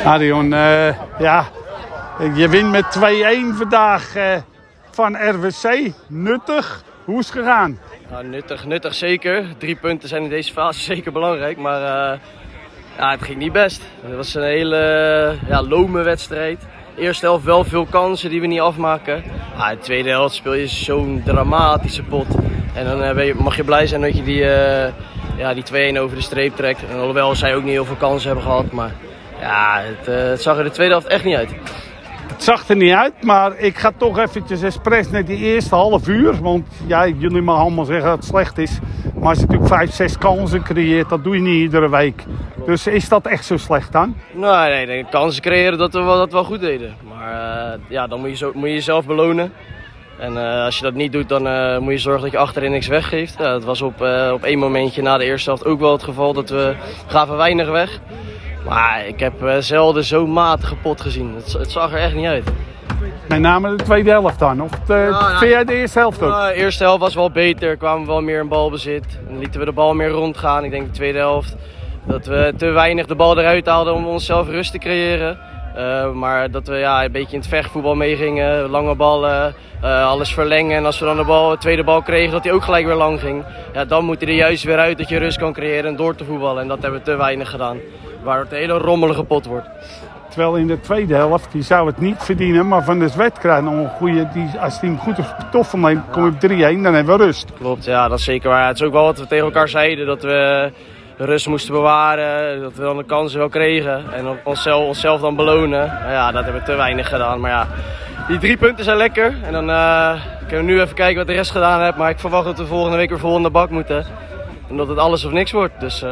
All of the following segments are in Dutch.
Arion, ja, je wint met 2-1 vandaag van RWC. Nuttig. Hoe is het gegaan? Ja, nuttig zeker. 3 punten zijn in deze fase zeker belangrijk, maar ja, het ging niet best. Het was een hele lome wedstrijd. Eerste helft wel veel kansen die we niet afmaken. Ja, in de tweede helft speel je zo'n dramatische pot. En dan mag je blij zijn dat je die 2-1 over de streep trekt. En alhoewel zij ook niet heel veel kansen hebben gehad, maar ja, het zag er de tweede helft echt niet uit. Het zag er niet uit, maar ik ga toch eventjes expres naar die eerste half uur. Want ja, jullie mag allemaal zeggen dat het slecht is. Maar als je natuurlijk 5-6 kansen creëert, dat doe je niet iedere week. Dus is dat echt zo slecht dan? Nee, kansen creëren dat we dat wel goed deden. Maar ja, dan moet je jezelf belonen. En als je dat niet doet, dan moet je zorgen dat je achterin niks weggeeft. Ja, dat was op één momentje na de eerste helft ook wel het geval. Dat we gaven weinig weg. Maar ik heb zelden zo'n matige pot gezien. Het zag er echt niet uit. Met name de tweede helft dan? Of vind jij de eerste helft ook? De eerste helft was wel beter. Kwamen we wel meer in balbezit. En lieten we de bal meer rondgaan. Ik denk de tweede helft dat we te weinig de bal eruit haalden om onszelf rust te creëren. Maar dat we een beetje in het vechtvoetbal meegingen. Lange ballen, alles verlengen. En als we dan de tweede bal kregen, dat die ook gelijk weer lang ging. Ja, dan moet hij er juist weer uit dat je rust kan creëren en door te voetballen. En dat hebben we te weinig gedaan. Waar het een hele rommelige pot wordt. Terwijl in de tweede helft, die zou het niet verdienen. Maar Van der Zwet krijgt nog een goede. Als hij hem goed op de toffel neemt, kom je op 3-1. Dan hebben we rust. Klopt, ja, dat is zeker waar. Het is ook wel wat we tegen elkaar zeiden. Dat we rust moesten bewaren. Dat we dan de kansen wel kregen. En onszelf dan belonen. Nou ja, dat hebben we te weinig gedaan. Maar ja, die 3 punten zijn lekker. En dan kunnen we nu even kijken wat de rest gedaan heeft. Maar ik verwacht dat we volgende week weer vol in de bak moeten. En dat het alles of niks wordt. Dus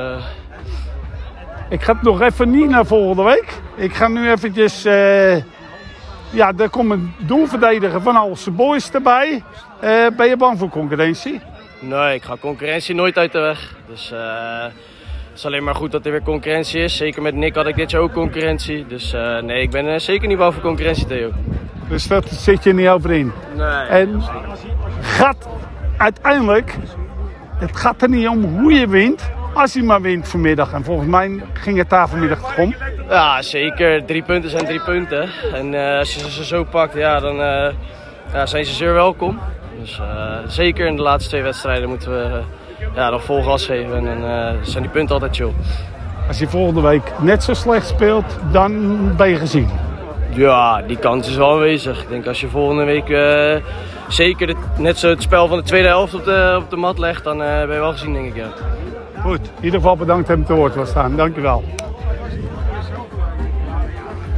ik ga nog even niet naar volgende week. Ik ga nu eventjes. Ja, er komt een doelverdediger van Alse Boys erbij. Ben je bang voor concurrentie? Nee, ik ga concurrentie nooit uit de weg. Dus het is alleen maar goed dat er weer concurrentie is. Zeker met Nick had ik dit jaar ook concurrentie. Dus nee, ik ben zeker niet bang voor concurrentie, Theo. Dus dat zit je niet over in? Nee. En gaat uiteindelijk. Het gaat er niet om hoe je wint. Als hij maar wint vanmiddag. En volgens mij ging het daar vanmiddag om. Ja, zeker. 3 punten zijn 3 punten. En als je ze zo pakt, ja, dan zijn ze zeer welkom. Dus zeker in de laatste 2 wedstrijden moeten we nog vol gas geven. En dan zijn die punten altijd chill. Als je volgende week net zo slecht speelt, dan ben je gezien. Ja, die kans is wel aanwezig. Ik denk als je volgende week zeker net zo het spel van de tweede helft op de mat legt, dan ben je wel gezien, denk ik. Ja. Goed, in ieder geval bedankt dat je te woord was staan. Dankjewel.